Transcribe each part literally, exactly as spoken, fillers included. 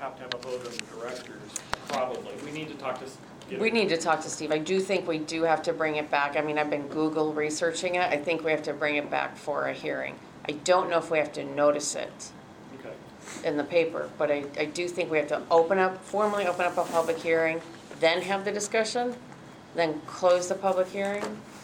have to have a vote of the directors, probably. We need to talk to. get We it- need to talk to Steve. I do think we do have to bring it back. I mean, I've been Google researching it. I think we have to bring it back for a hearing. I don't know if we have to notice it Okay. in the paper, but I, I do think we have to open up, formally open up a public hearing, then have the discussion, then close the public hearing,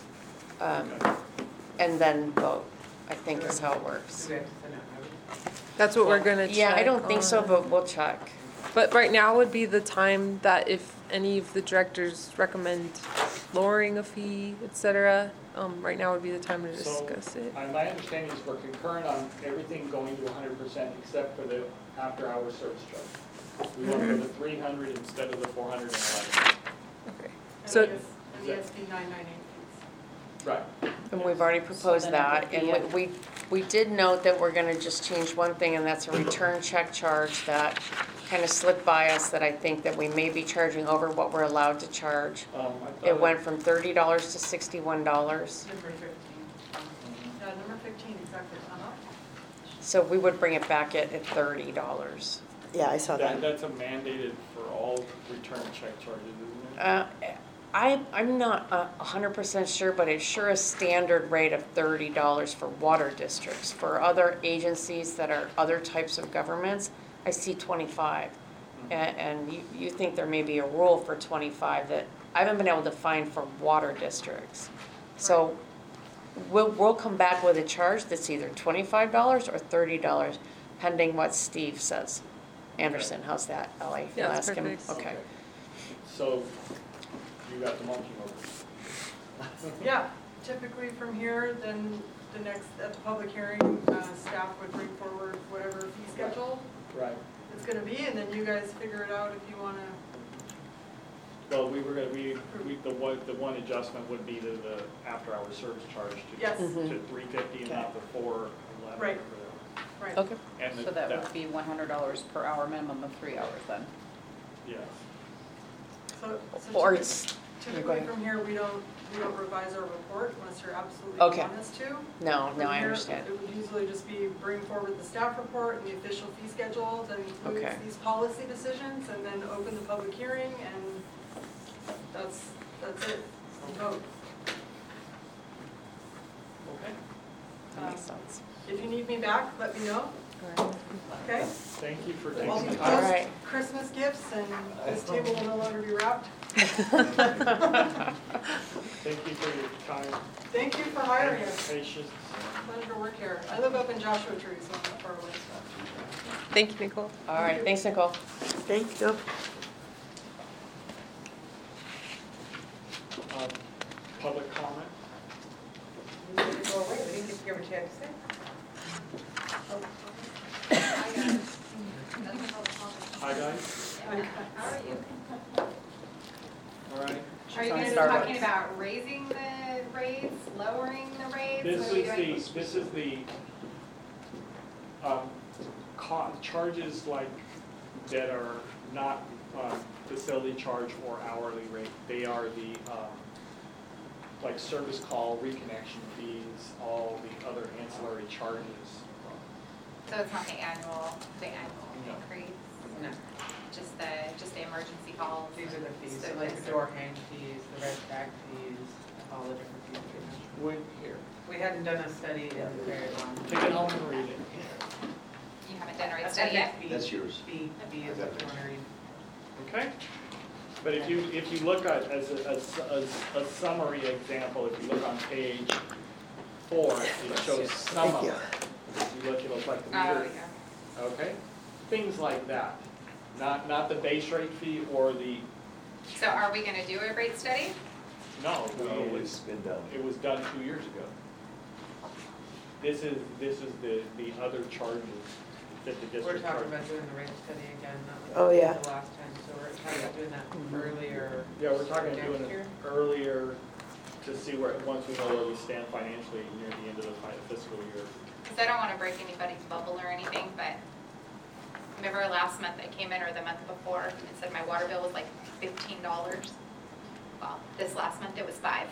um, Okay. and then vote, I think is how it works. Do we have to send out notice? That's what we're gonna check. Yeah, I don't think so, on. but we'll check. But right now would be the time that if any of the directors recommend lowering a fee, et cetera, um, right now would be the time to So, discuss it. uh, my understanding is we're concurrent on everything going to hundred percent except for the after-hour service charge. We went for the three hundred instead of the four hundred and eleven. Okay. And So- the S- the S B nine ninety-eight Right. And we've already proposed then it that, would be and a- we, we we did note that we're gonna just change one thing, and that's a return check charge that kind of slipped by us, that I think that we may be charging over what we're allowed to charge. Um, I thought It went from thirty dollars to sixty-one dollars, Number fifteen. Yeah, number fifteen, exactly. Uh-huh. so we would bring it back at, at thirty dollars. Yeah, I saw That, that. that's a mandated for all return check charges, isn't it? Uh, I, I'm not a hundred percent sure, but it's sure a standard rate of thirty dollars for water districts. For other agencies that are other types of governments, I see twenty-five. And, and you, you think there may be a rule for twenty-five that I haven't been able to find for water districts. So we'll, we'll come back with a charge that's either twenty-five dollars or thirty dollars, pending what Steve says. Anderson, how's that, Ellie? Yeah, You'll that's ask him? perfect. Okay. So, you got the monkey over. Yeah, typically from here, then the next, at the public hearing, uh, staff would bring forward whatever fee schedule Right. it's gonna be, and then you guys figure it out if you wanna, Well, we were gonna, we, we, the one, the one adjustment would be to the after-hour service charge to, Yes. Mhm. to three fifty and not the four eleven. Right. right. Okay. And the- So that would be one hundred dollars per hour, minimum of three hours then. Yes. So, so Or typically- it's, go typically ahead. from here, we don't, we don't revise our report unless you're absolutely Okay. want us to. no, From no, I here, understand. It would usually just be bring forward the staff report and the official fee schedule that includes Okay. these policy decisions, and then open the public hearing, and that's, that's it, vote. Okay. That makes sense. If you need me back, let me know, okay? Thank you for I'll taking be the All time. right. post Christmas gifts, and this table will no longer be wrapped. Thank you for your time Thank you for hiring and us, patience. pleasure to work here. I live up in Joshua Tree, so I'm not far away. Thank you, Nicole. All right, thanks, Nicole. Thank you. Um, Public comment? You need to go away, we didn't get to hear what you had to say. Hi, guys. How are you? All right. Are you on going to be Starbucks. talking about raising the rates, lowering the rates? This What are we is doing? the, this is the, um, co- charges like, that are not, um, facility charge or hourly rate. They are the, um, like service call, reconnection fees, all the other ancillary charges. So it's not the annual, the No. annual increase, No, just the, just the emergency calls? these are the fees, So so like this- the door hang fees, the red tag fees, all the different fees. we have. Would, here, We hadn't done a study in a very long. take it home and read it. You haven't done a rate That's study yet? fee- That's yours. Fee, fee is what you want to read. Okay? But if you, if you look at, as a, as, a- a summary example, if you look on page four, it shows some of Thank you. it. If you look, it'll like the Oh, meter, yeah. okay? Things like that. Not, not the base rate fee or the, So are we gonna do a rate study? no, No, we- it's been done. it was done two years ago. This is, this is the, the other charges that the We're district talking charges. about doing the rate study again, not like Oh, we did yeah. the last time, so we're talking about doing that earlier. Yeah, we're talking next doing year. it earlier to see where, once we know where we stand financially near the end of the fi- fiscal year. Because I don't wanna break anybody's bubble or anything, but remember last month I came in, or the month before, and it said my water bill was like fifteen dollars? Well, this last month it was five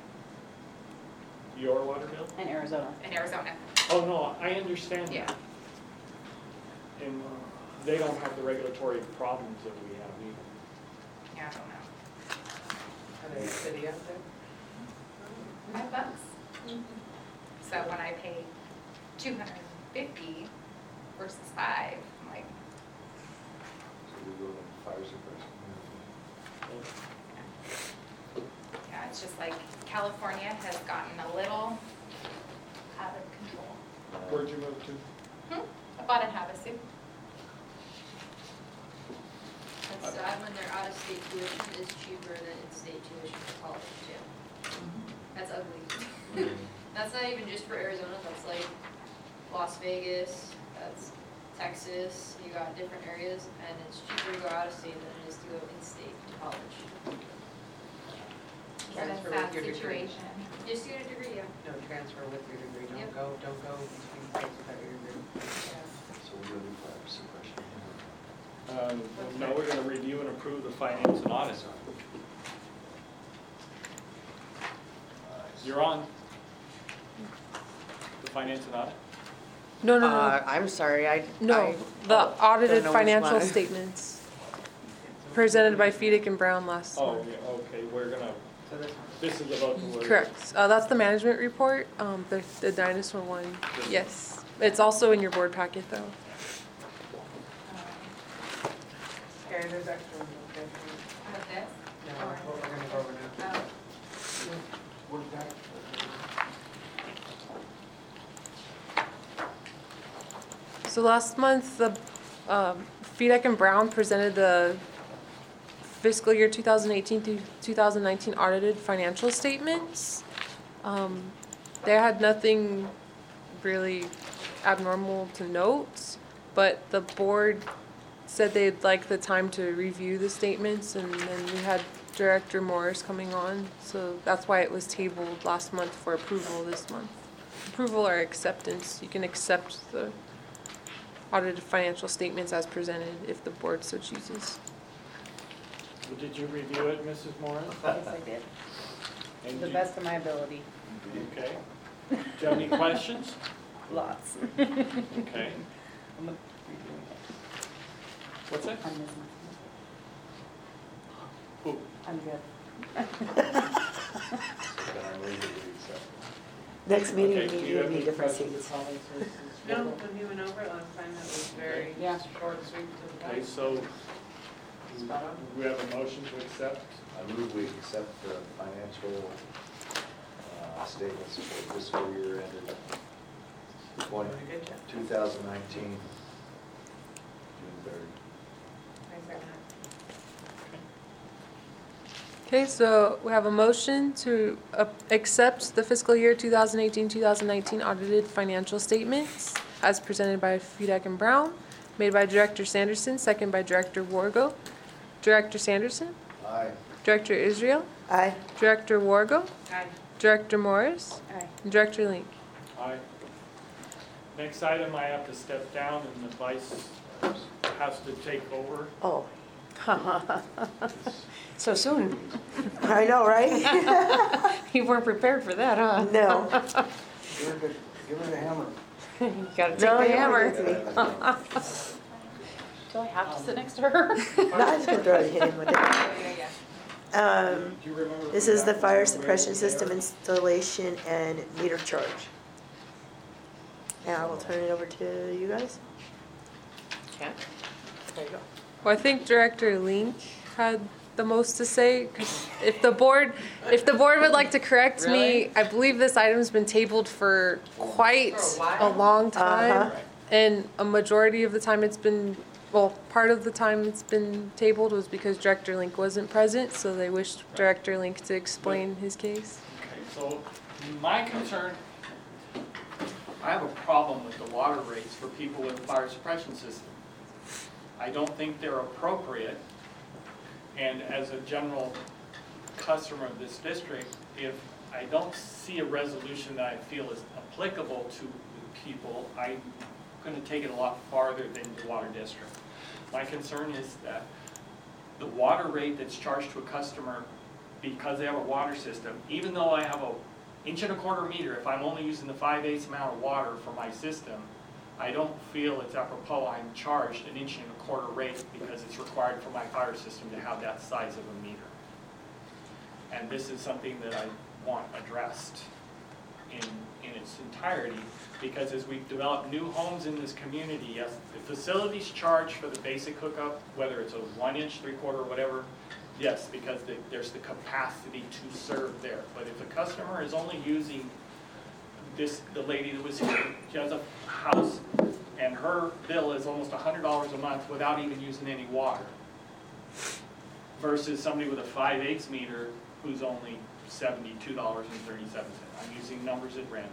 Your water bill? In Arizona. in Arizona. Oh, no, I understand Yeah. that. And they don't have the regulatory problems that we have either. Yeah, I don't know. Are they a city out there? Five bucks. So when I pay two hundred and fifty versus five, I'm like, So we go to fire suppression. yeah, it's just like California has gotten a little out of control. Where'd you move to? Hmm, I bought in Havasu. It's sad when their out-of-state tuition is cheaper than in-state tuition for college too. That's ugly. That's not even just for Arizona, that's like Las Vegas, that's Texas, you got different areas, and it's cheaper to go out-of-state than it is to go in-state to college. It's a Transfer sad with your degree. situation. Just to get a degree, yeah. No, transfer with your degree, don't Yep. go, don't go between states without your degree. So we're going to do fire suppression. Um, no, we're gonna review and approve the finance and audit. You're on. The finance and audit? No, no, Uh, no, I'm sorry, I. no, I- the oh, audited don't know which financial one. statements presented by Feedick and Brown last Oh, month. yeah, okay, we're gonna, So this one. this is about the. word. Correct, uh, that's the management report, um, the, the dinosaur one, yes. It's also in your board packet though. Okay, there's extra ones, okay? With this? No, that's what we're gonna go over now. Oh. Where's that? So last month, the, um, Feedick and Brown presented the fiscal year two thousand eighteen through two thousand nineteen audited financial statements. Um, they had nothing really abnormal to note, but the board said they'd like the time to review the statements, and then we had Director Morris coming on, so that's why it was tabled last month for approval this month. Approval or acceptance, you can accept the audited financial statements as presented if the board so chooses. Well, did you review it, Missus Morris? Yes, I did, And to the you- best of my ability. Okay. Do you have any questions? Lots. Okay. I'm a- What's that? I'm missing. Who? I'm good. So then I move that we accept. Next meeting, Okay, do we you have need any different questions or seats. comments, Missus No, Vogel? when you went over it last time, that was very Yeah. short, sweet to the Okay, point. so Spot on. we have a motion to accept. I move we accept the financial uh, statements for fiscal year ended twenty, Doing a good job. two thousand nineteen, June third. I second it. Okay, so we have a motion to uh, accept the fiscal year two thousand eighteen, two thousand nineteen audited financial statements as presented by Feedick and Brown, made by Director Sanderson, second by Director Wargo. Director Sanderson, Aye. Director Israel, Aye. Director Wargo, Aye. Director Morris, Aye. and Director Link. Aye. Next item, I have to step down and the vice has to take over. Oh, So soon. I know, right? You weren't prepared for that, huh? No. Give her the, give her the hammer. You gotta take No, the you don't hammer. get to me. Do I have to sit next to her? No, I was gonna throw it, hit him with it. Yeah, yeah, yeah. Um, Do you remember? this is the fire suppression system installation and meter charge. And I will turn it over to you guys. Okay. There you go. Well, I think Director Link had the most to say, 'cause if the board, if the board would like to correct me, Really? I believe this item's been tabled for quite For a a while. long time. Uh-huh. And a majority of the time it's been, well, part of the time it's been tabled was because Director Link wasn't present, so they wished Director Link to explain his case. Okay, so my concern, I have a problem with the water rates for people with a fire suppression system. I don't think they're appropriate. And as a general customer of this district, if I don't see a resolution that I feel is applicable to the people, I'm gonna take it a lot farther than the water district. My concern is that the water rate that's charged to a customer because they have a water system, even though I have a inch and a quarter meter, if I'm only using the five eighths amount of water for my system, I don't feel it's apropos I'm charged an inch and a quarter rate because it's required for my fire system to have that size of a meter. And this is something that I want addressed in, in its entirety, because as we've developed new homes in this community, yes, the facilities charge for the basic hookup, whether it's a one inch, three quarter, whatever, yes, because the, there's the capacity to serve there. But if a customer is only using this, the lady that was here, she has a house and her bill is almost a hundred dollars a month without even using any water, versus somebody with a five eighths meter who's only seventy-two dollars and thirty-seven cents. I'm using numbers at random.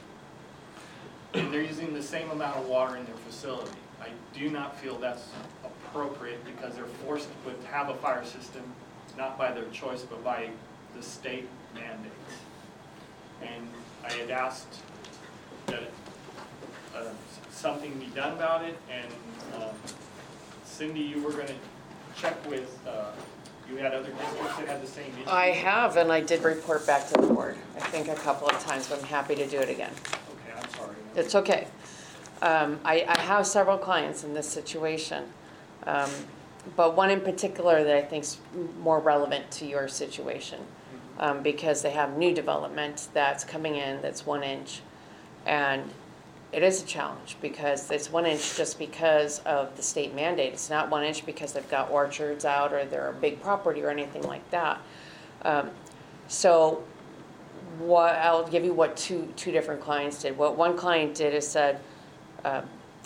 And they're using the same amount of water in their facility. I do not feel that's appropriate because they're forced to have a fire system, not by their choice, but by the state mandates. And I had asked that uh, something be done about it, and um, Cindy, you were going to check with, uh, you had other districts that had the same issue? I have, and I did report back to the board, I think a couple of times, but I'm happy to do it again. Okay, I'm sorry. It's okay. Um, I, I have several clients in this situation, um, but one in particular that I think is more relevant to your situation, um, because they have new development that's coming in that's one inch, and it is a challenge because it's one inch just because of the state mandate. It's not one inch because they've got orchards out or they're a big property or anything like that. Um, so what I'll give you what two two different clients did. What one client did is said uh,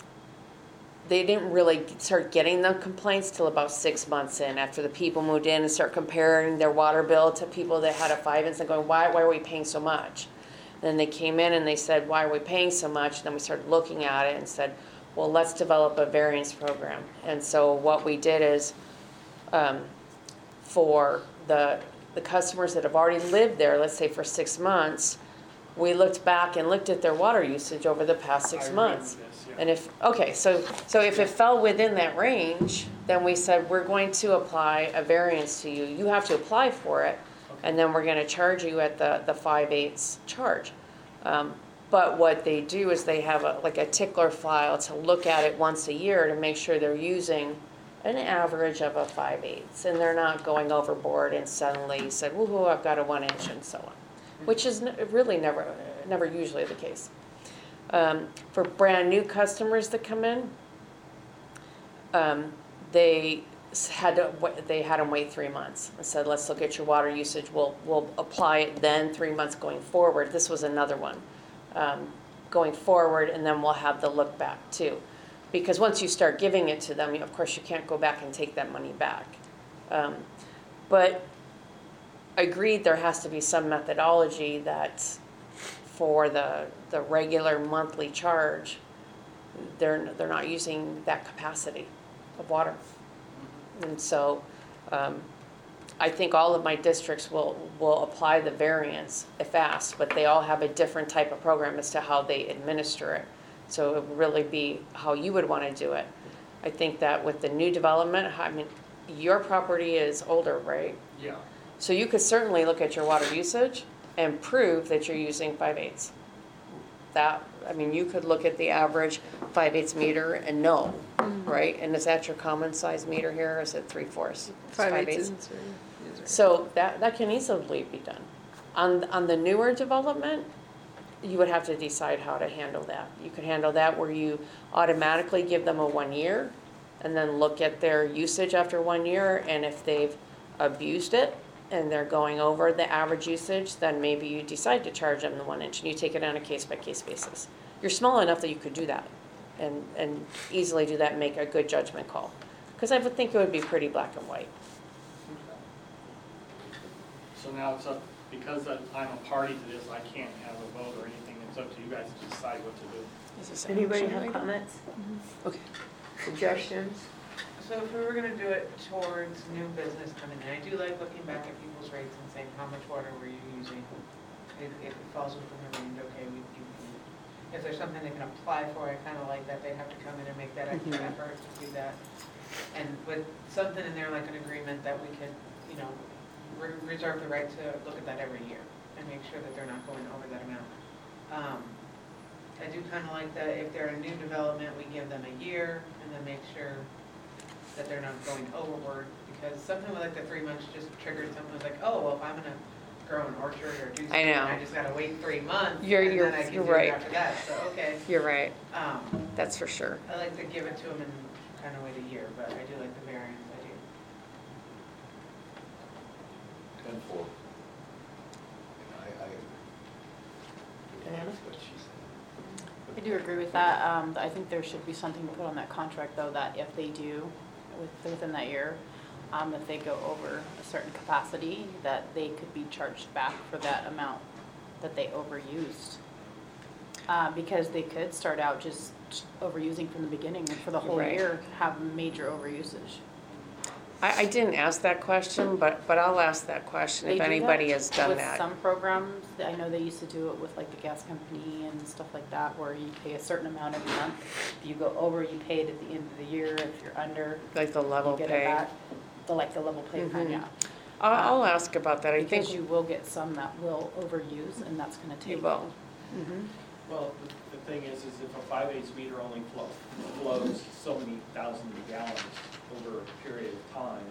they didn't really start getting the complaints till about six months in, after the people moved in and start comparing their water bill to people that had a five inch and going, why why are we paying so much? Then they came in and they said, why are we paying so much? And then we started looking at it and said, well, let's develop a variance program. And so what we did is um, for the the customers that have already lived there, let's say for six months, we looked back and looked at their water usage over the past I six remember months. this, yeah. And if, okay, so, so if it fell within that range, then we said, we're going to apply a variance to you. You have to apply for it, and then we're gonna charge you at the, the five eighths charge. Um, but what they do is they have a, like a tickler file to look at it once a year to make sure they're using an average of a five eighths, and they're not going overboard and suddenly said, woohoo, I've got a one inch and so on, which is n- really never, never usually the case. Um, for brand new customers that come in, um, they s- had to, wa- they had them wait three months and said, let's look at your water usage. We'll, we'll apply it then three months going forward. This was another one, um, going forward, and then we'll have the look back too. Because once you start giving it to them, you- of course, you can't go back and take that money back. Um, but agreed, there has to be some methodology that for the, the regular monthly charge, they're, they're not using that capacity of water. And so um, I think all of my districts will, will apply the variance if asked, but they all have a different type of program as to how they administer it. So it would really be how you would want to do it. I think that with the new development, I mean, your property is older, right? Yeah. So you could certainly look at your water usage and prove that you're using five eighths. That, I mean, you could look at the average five eighths meter and know, right? And is that your common size meter here, or is it three fourths? It's Five eighths isn't certain. So that, that can easily be done. On, on the newer development, you would have to decide how to handle that. You could handle that where you automatically give them a one year and then look at their usage after one year, and if they've abused it and they're going over the average usage, then maybe you decide to charge them the one inch and you take it on a case by case basis. You're small enough that you could do that and, and easily do that and make a good judgment call. Because I would think it would be pretty black and white. So now it's up, because I'm a party to this, I can't have a vote or anything. It's up to you guys to decide what to do. Is this an Anybody action have item? comments, Okay. suggestions? So if we were gonna do it towards new business coming in, I do like looking back at people's rates and saying, how much water were you using? If, if it falls within the range, okay, we, you can, if there's something they can apply for, I kinda like that, they'd have to come in and make that extra Mhm. effort to do that. And with something in there like an agreement that we could, you know, re- reserve the right to look at that every year and make sure that they're not going over that amount. Um, I do kind of like that if they're a new development, we give them a year and then make sure that they're not going overboard. Because something like the three months just triggered something, was like, oh, well, if I'm gonna grow an orchard or do something, know. I just gotta wait three months. You're- and you're- then I can you're do it right. after that, so, okay. You're right, Um, that's for sure. I like to give it to them and kind of wait a year, but I do like the variance idea. Ten four. I, I. Diana? What she said. I do agree with that. Um, I think there should be something put on that contract, though, that if they do, with- within that year, um, if they go over a certain capacity, that they could be charged back for that amount that they overused. Uh, because they could start out just overusing from the beginning, and for the whole Right. year, have major overusage. I, I didn't ask that question, but, but I'll ask that question They if do that anybody has done With that. some programs, I know they used to do it with like the gas company and stuff like that, where you pay a certain amount every month. If you go over, you pay it at the end of the year. If you're under, Like the level you get it pay. back. The, like the level pay kind, Mhm. yeah. I'll, I'll ask about that, I think Because you will get some that will overuse, and that's gonna take. you will. Mhm. Well, the, the thing is, is if a five eighths meter only flow, flows so many thousands of gallons over a period of time,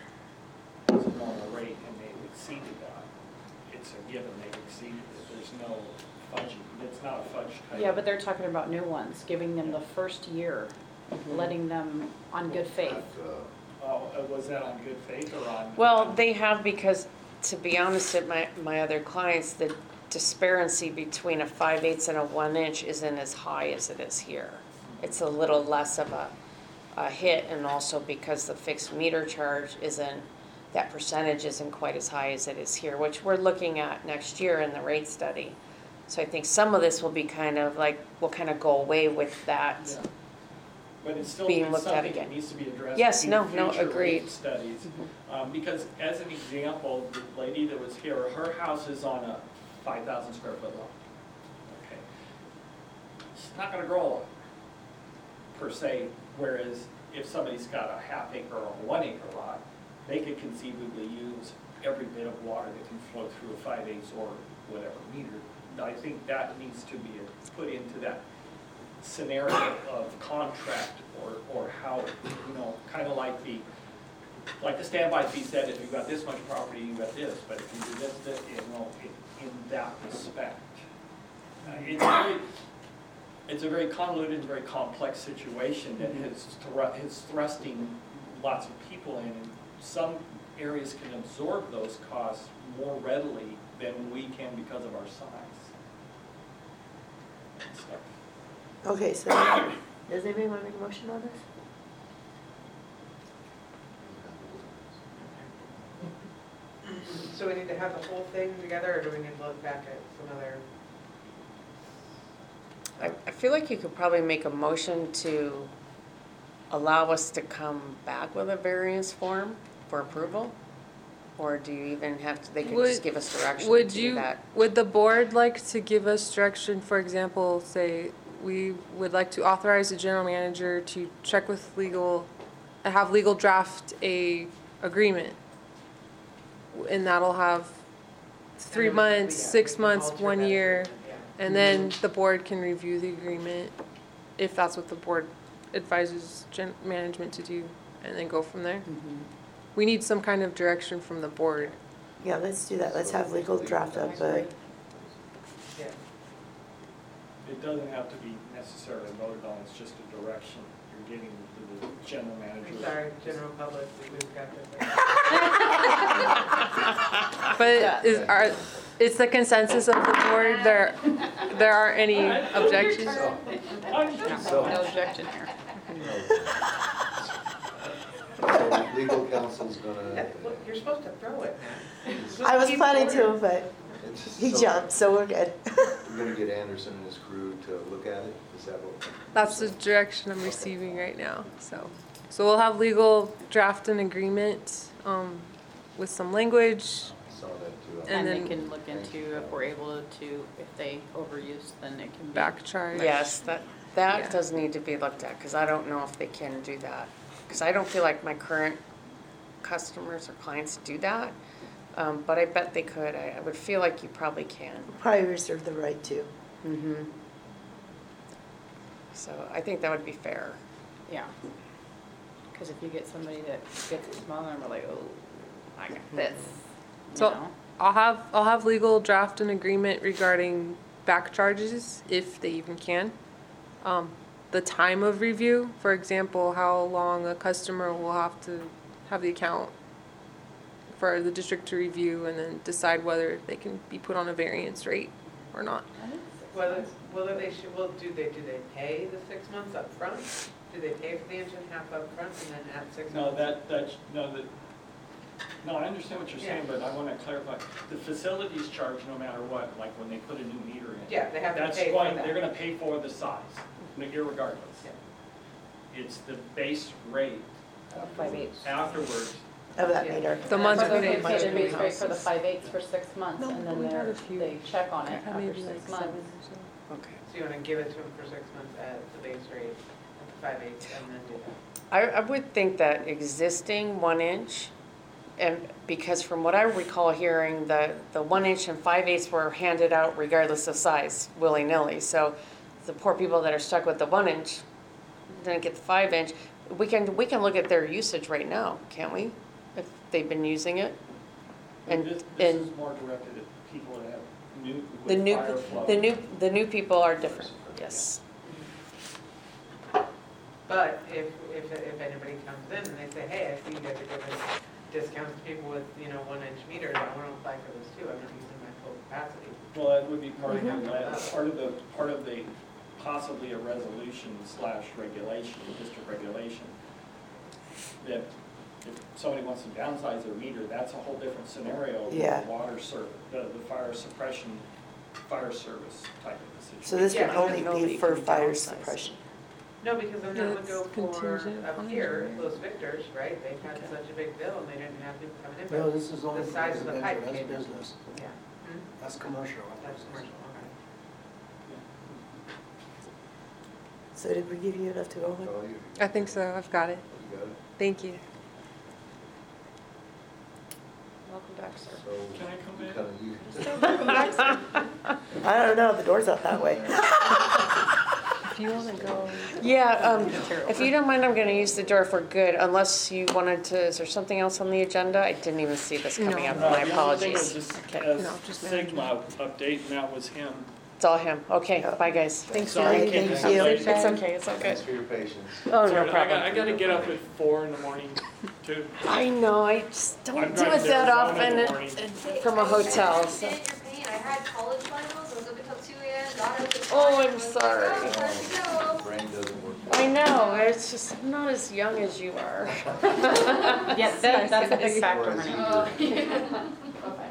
it's a normal rate, and they've exceeded that, it's a given, they've exceeded it, there's no fudging, it's not a fudge type. Yeah, but they're talking about new ones, giving them the first year, Mhm. letting them on good faith. But, uh, Oh, uh, was that on good faith or on? Well, they have, because, to be honest, at my, my other clients, the disparity between a five eighths and a one inch isn't as high as it is here. It's a little less of a, a hit, and also because the fixed meter charge isn't, that percentage isn't quite as high as it is here, which we're looking at next year in the rate study. So I think some of this will be kind of like, will kind of go away with that. Yeah. But it's still, Being it's looked at something again. that needs to be addressed. Yes, in no, no, future agreed. rate studies. Um, because as an example, the lady that was here, her house is on a five thousand square foot lot. Okay. It's not gonna grow per se, whereas if somebody's got a half acre or a one acre lot, they could conceivably use every bit of water that can flow through a five eighths or whatever meter. I think that needs to be put into that scenario of contract, or, or how, you know, kind of like the, like the standby fee said, if you've got this much property, you've got this, but if you do this, this, you know, in, in that respect. Uh, It's very, it's a very convoluted and very complex situation that is, thru- is thrusting lots of people in, and some areas can absorb those costs more readily than we can because of our size. So, Okay, so, does anybody want to make a motion on this? So we need to have the whole thing together, or do we need to look back at some other? I, I feel like you could probably make a motion to allow us to come back with a variance form for approval? Or do you even have to, they could just Would- give us direction to Would do you, that? would the board like to give us direction, for example, say, we would like to authorize the general manager to check with legal, have legal draft a agreement? And that'll have three And then we- months, yeah, we six can months, alter one that year, agreement, yeah. and then the board can review the agreement, if that's what the board advises gen, management to do, and then go from there. Mhm. We need some kind of direction from the board. Yeah, let's do that. Let's have legal draft up a, Yeah. It doesn't have to be necessarily voted on, it's just a direction you're giving to the general manager. I'm sorry, general public, we've got this. But is, are, it's the consensus of the board, there, there aren't any objections? So, No objection here. so legal counsel's gonna. That- look, You're supposed to throw it now. I was Keep planning to, order. but it's- he so jumped, so we're good. We're gonna get Anderson and his crew to look at it, is that what? That's the direction I'm receiving right now, so. So we'll have legal draft an agreement, um, with some language. Saw that too. And And they then- can look into if we're able to, if they overuse, then it can be. Back charge. Yes, that, Yeah. that does need to be looked at, because I don't know if they can do that. Because I don't feel like my current customers or clients do that, um, but I bet they could. I, I would feel like you probably can. Probably reserve the right to. Mm-hmm. So I think that would be fair. Yeah. Because if you get somebody that gets it smaller and we're like, oh, I got this, you So know? I'll have, I'll have legal draft an agreement regarding back charges, if they even can. Um, the time of review, for example, how long a customer will have to have the account for the district to review and then decide whether they can be put on a variance rate or not. Whether, whether they should, well, do they, do they pay the six months up front? Do they pay for the inch and a half up front and then add six No, months? that, that, no, that, no, I understand what you're saying, Yeah. but I want to clarify. The facilities charge no matter what, like when they put a new meter in. Yeah, they have to That's pay for going, that. they're gonna pay for the size, irregardless. Yeah. It's the base rate Five eighths. afterwards. Of that Yeah. meter. The monthly So they rate. pay the base rate houses. for the five eighths for six months, No, and then we had they're, a few. they check on it Uh, after maybe six like months. seven or so. Okay. So you wanna give it to them for six months at the base rate, at the five eighths, and then do that? I, I would think that existing one inch, and because from what I recall hearing, the, the one inch and five eighths were handed out regardless of size, willy-nilly. So the poor people that are stuck with the one inch didn't get the five inch. We can, we can look at their usage right now, can't we? If they've been using it? And, This, this and is more directed at people that have new, the with new, fire flow. the new, the new people are different, yes. But if, if, if anybody comes in and they say, hey, I see you guys are giving discounts to people with, you know, one inch meters, I wanna apply for this too, I'm not using my full capacity. Well, that would be part of Mhm. the, le- part of the, part of the, possibly a resolution slash regulation, district regulation. That if somebody wants to downsize their meter, that's a whole different scenario. with Yeah. the Water ser, the, the fire suppression, fire service type of situation. So this would Yeah, only nobody be for can fire downsize. suppression. No, because then that would It's go for, contingent up on here, engineering. Los Victors, right, they've had such a big bill and they didn't have people coming in. No, but this is only the size of the pipe residential, that's came in. business. Yeah. Hmm? That's commercial. That's commercial, okay. So did we give you enough to go with? Oh, you, I think so, I've got it. you got it. Thank you. Welcome back, sir. So, Can I come in? kind of you. I don't know, the door's out that way. If you wanna go. Yeah, um, if you don't mind, I'm gonna use the door for good, unless you wanted to, is there something else on the agenda? I didn't even see this coming No. up, No, my the only thing was apologies. just Okay. a No, just Sigma update, and that was him. It's all him, okay, bye, guys. Thanks, Sorry, Jerry, can't thank do you. that. It's okay, it's okay. Thanks for your patience. Oh, Sorry, no I got- I problem. gotta get up at four in the morning too. I know, I just I'm don't do driving it to that Arizona often in the and- morning. and from a hotel, I so. understand your pain. I had college finals, I was up until two A M, got up at five. Oh, I'm I was like, sorry. oh, let's go. Brain doesn't work. I know, it's just, I'm not as young as you are. Yeah, that, that's a big factor. Whereas Renee. you Okay.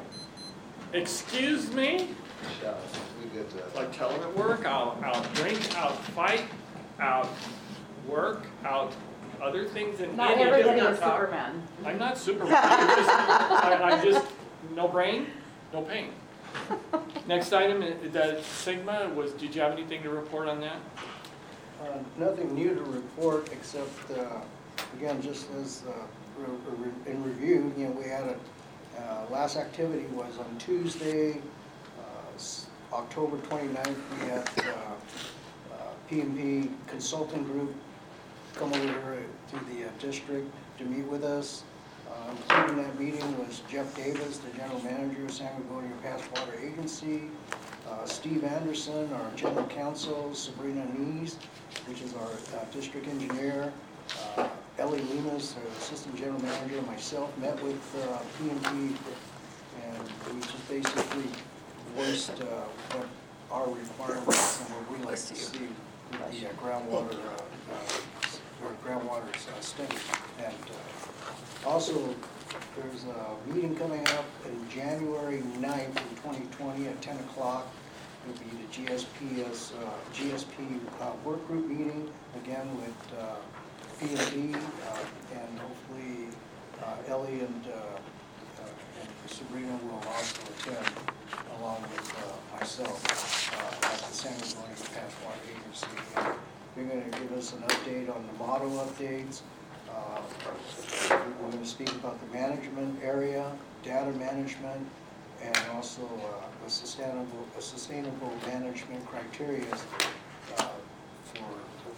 Excuse me? shout, we get that. Like tell them at work, I'll, I'll drink, I'll fight, I'll work, I'll other things in Not any of everybody it. is Superman. I'm not Superman, I'm just, I, I'm just, no brain, no pain. Next item, i- the Sigma was, did you have anything to report on that? Uh, Nothing new to report, except, uh, again, just as uh, re- re- in review, you know, we had a, uh, last activity was on Tuesday, uh, s- October twenty-ninth, we had uh, uh, P and P Consulting Group come over here to the uh, district to meet with us. Uh, Including that meeting was Jeff Davis, the general manager of San Gregorio Pass Water Agency, uh, Steve Anderson, our general counsel, Sabrina Nees, which is our uh, district engineer, uh, Ellie Lemus, our assistant general manager, and myself met with uh, P and P, and we just basically voiced uh, what our requirements and what we like to see with the uh, groundwater, uh, uh, or groundwater uh, study. And uh, also, there's a meeting coming up in January ninth in twenty twenty at ten o'clock. It'll be the G S P S, uh, G S P uh, work group meeting, again with uh, P and D, uh, and hopefully uh, Ellie and, uh, uh, and Sabrina will also attend, along with uh, myself, uh, at the San Antonio Pass Water Agency. They're going to give us an update on the motto updates. Uh, We're going to speak about the management area, data management, and also uh, a sustainable, a sustainable management criteria uh, for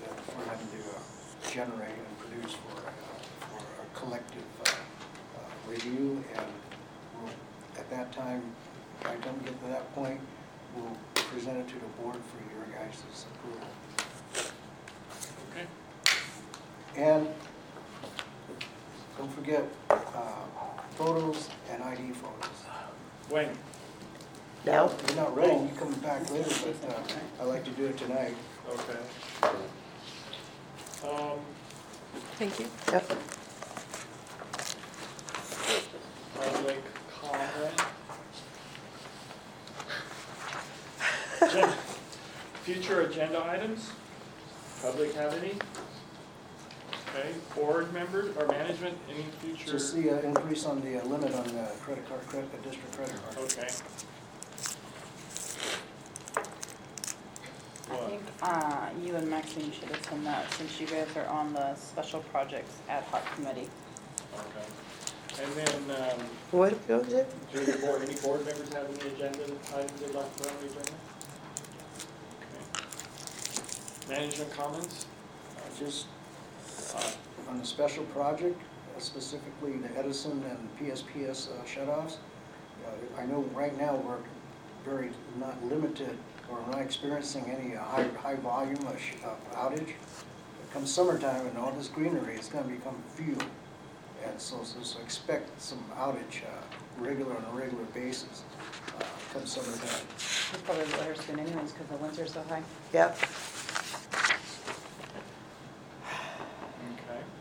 generate and produce for, uh, for a collective uh, uh, review. And we'll, at that time, if I don't get to that point, we'll present it to the board for your guys' approval. Okay. And don't forget uh, photos and I D photos. When? No? If you're not ready, you come back later, but uh, I like to do it tonight. Okay. Um, Thank you. Yep. public comment. Agenda- Future agenda items? Public have any? Okay, board members or management, any future? Just the uh, increase on the uh, limit on the credit card, credit, uh, district credit card. Okay. I What? think, uh, you and Maxine should attend that since you guys are on the special projects ad hoc committee. Okay. And then, um, What was it? do the board, any board members have any agenda items they'd like to put on the agenda? Okay. Management comments? Uh, Just uh, on the special project, uh, specifically the Edison and P S P S uh, shutoffs. Uh, I know right now we're very not limited, or we're not experiencing any uh, high, high volume of sh- of outage. Come summertime and all this greenery, it's gonna become few. And so, so so expect some outage, uh, regular on a regular basis, uh, come summertime. It's probably later soon anyways because the winds are so high. Yep. Okay.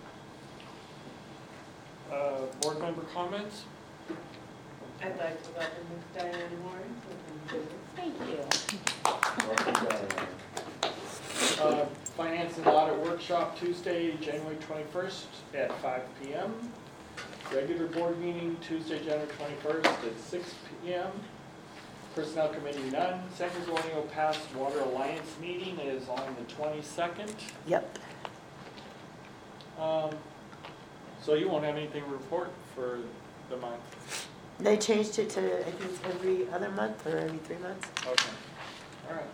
Uh, board member comments? I'd like to welcome Miz Diane Moore. Thank you. Welcome, Diane. Uh, Finance and Audit Workshop Tuesday, January twenty-first at five P M Regular board meeting Tuesday, January twenty-first at six P M Personnel Committee none. San Antonio Pass Water Alliance meeting is on the twenty-second. Yep. Um, so you won't have anything to report for the month? They changed it to, I think it's every other month or every three months. Okay, all right.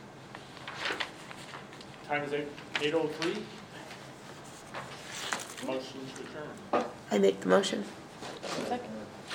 Time is eight oh three. Motion to adjourn. I make the motion. Second.